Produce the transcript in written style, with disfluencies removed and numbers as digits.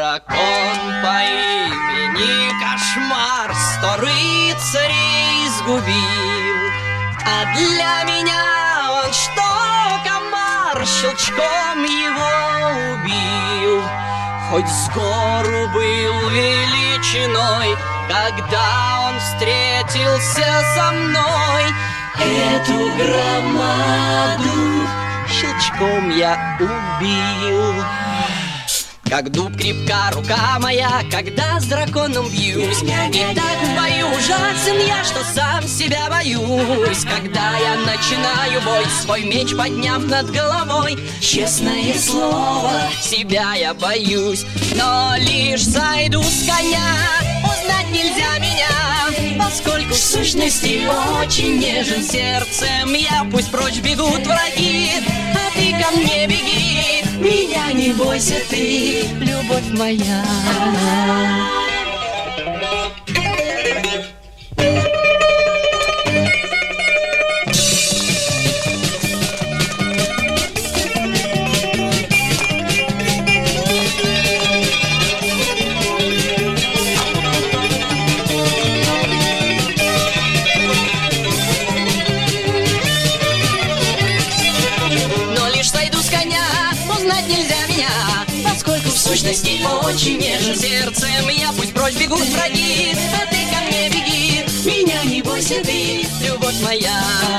дракон по имени Кошмар 100 рыцарей сгубил. А для меня он что, комар, щелчком его убил. Хоть с гору был величиной, когда он встретился со мной, эту громаду щелчком я убил. Как дуб крепка рука моя, когда с драконом бьюсь. И так в бою ужасен я, что сам себя боюсь. Когда я начинаю бой, свой меч подняв над головой, честное слово, себя я боюсь. Но лишь сойду с коня, узнать нельзя меня, поскольку в сущности очень нежен сердцем я. Пусть прочь бегут враги, а ты ко мне беги. Меня не бойся ты, любовь моя. Узнать нельзя меня, поскольку в сущности очень нежен сердцем я. Пусть прочь бегут враги, а ты ко мне беги. Меня не бойся ты, любовь моя.